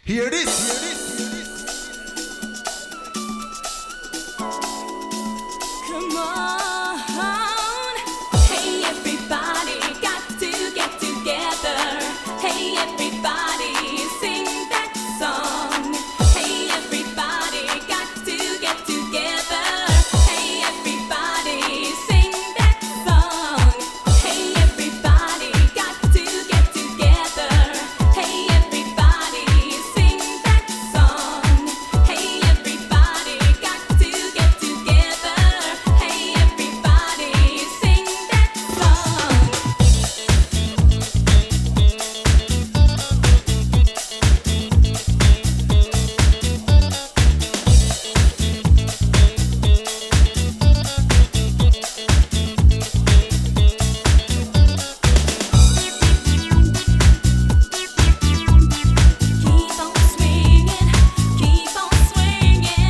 Hear this. Come on. Hey everybody, got to get together. Hey everybody, sing that song. Hey everybody, got to get together. Hey everybody, sing that song. Hey everybody, got to get together. Hey everybody, sing that song. Hey everybody, got to get together. Hey everybody, sing that song. Keep on swinging, keep on swinging.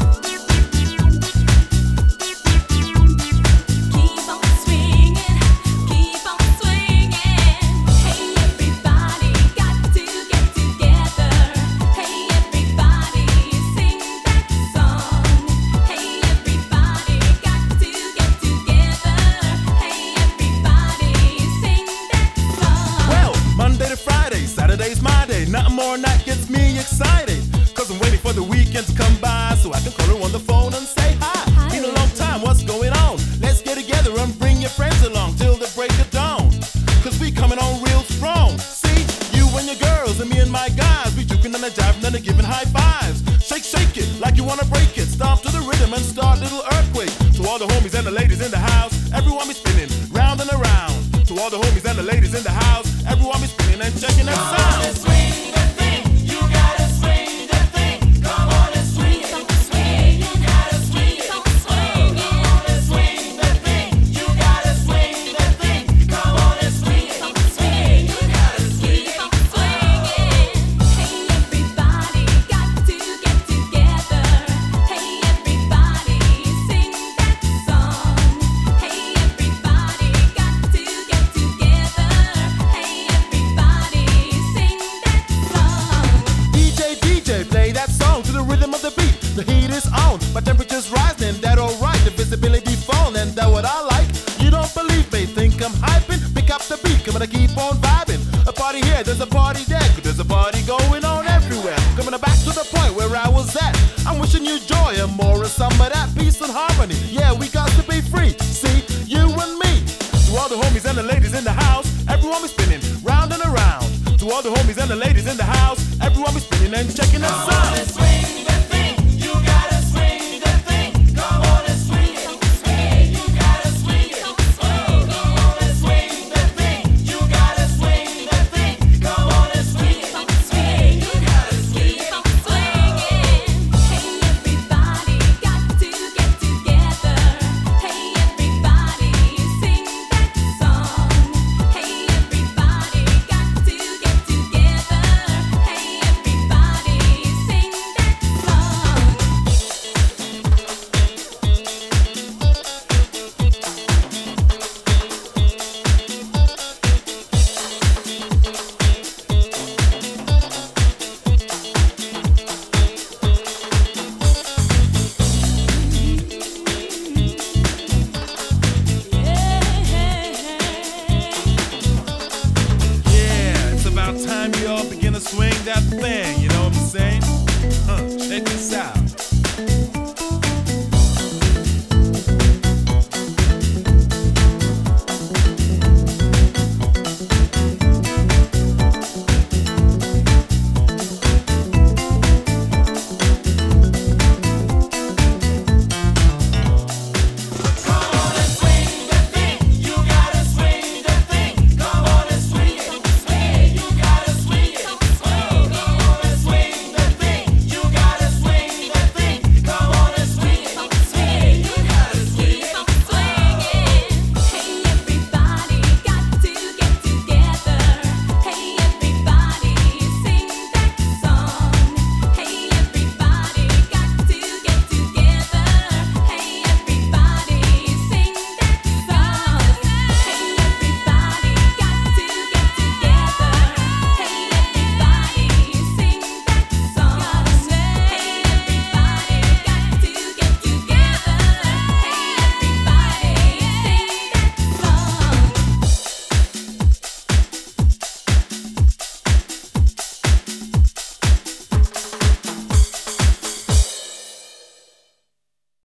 Keep on swinging, keep on swinging. Hey everybody, got to get together. Hey everybody, sing that song. Hey everybody, got to get together. Hey everybody, sing that song. Well, Monday to Friday, Saturday's my day. Nothing more than that gets me excited. Cause I'm waiting for the weekend to come by so I can call her on the phone and say hi. Been a long time, what's going on? Let's get together and bring your friends along till the break of dawn. Cause we coming on real strong. See, you and your girls and me and my guys, we juking and a jiving and a giving high fives. Shake, shake it like you wanna break it. Stomp to the rhythm and start a little earthquake. To all the homies and the ladies in the house, everyone be spinning round and around. To all the homies and the ladies in the house, everyone be spinning and checking that sound. Swing the thing, you gotta swing the thing. Come on and swing it, swing. You gotta swing it, swing. Come on and swing the thing. You gotta swing the thing. Come on and swing it, swing. You gotta swing it, swinging. Hey everybody, got to get together. Hey everybody, sing that song. Hey everybody, got to get together. Hey everybody, sing that song. DJ, play that song to the rhythm of the beat. The heat is on, my temperature's rising, that alright. The visibility falling, that what I like. You don't believe me, think I'm hyping? Pick up the beat, come on, keep on vibing. A party here, there's a party there, 'cause there's a party going on everywhere. Coming back to the point where I was at. I'm wishing you joy and more of some of that peace and harmony. Yeah, we got to be free. See, you and me. To all the homies and the ladies in the house, everyone be spinning round and around. To all the homies and the ladies in the house, everyone be spinning and checking us out. Swing